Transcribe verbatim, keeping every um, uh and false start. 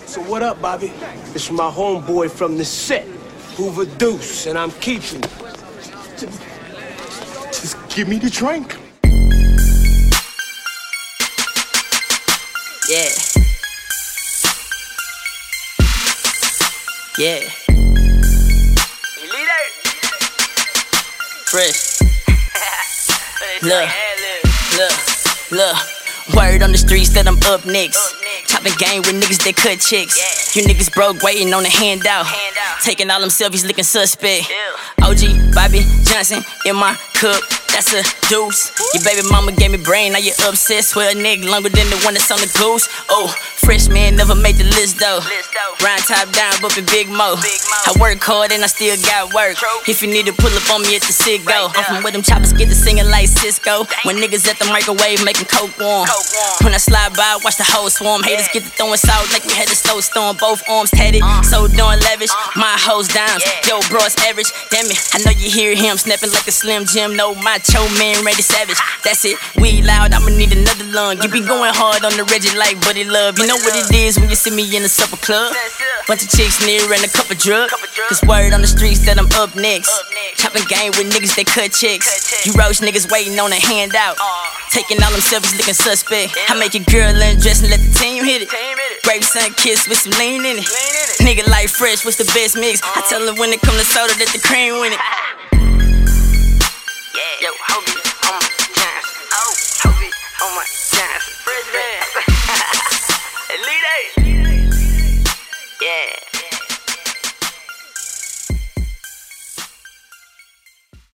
So what up, Bobby? This is my homeboy from the set, Hoover Deuce, and I'm keeping it. Just, just give me the drink. Yeah. Yeah. Fresh. Look, look, look. Word on the streets that I'm up next. Chopping game with niggas that cut chicks. You niggas broke waiting on a handout. Taking all them selfies looking suspect. O G, Bobby Johnson in my cup. That's a deuce. Your baby mama gave me brain, now you obsessed with a nigga longer than the one that's on the goose. Oh, fresh man never made the list though. Grind top down, bumpin' Big Mo. I work hard and I still got work. If you need to pull up on me at the sit go. I'm from where them choppers get to singing like Cisco. When niggas at the microwave making coke warm. When I slide by, watch the whole swarm. Haters get to throwing salt like we had a snowstorm. Both arms tatted, so doing lavish. My hoes dimes, yo bro's average. Damn it, I know you hear him snapping like a Slim Jim. No, my Cho man, ready savage. That's it, we loud, I'ma need another lung. You be going hard on the Reggie like Buddy Love. You know what it is when you see me in the supper club. Bunch of chicks near and a cup of drug. Cause word on the streets that I'm up next. Chopping game with niggas that cut chicks. You roach niggas waiting on a handout. Taking all them selfies looking suspect. I make your girl undress and let the team hit it. Grape sun kiss with some lean in it. Nigga like Fresh, what's the best mix? I tell her when it come to soda that the cream win it.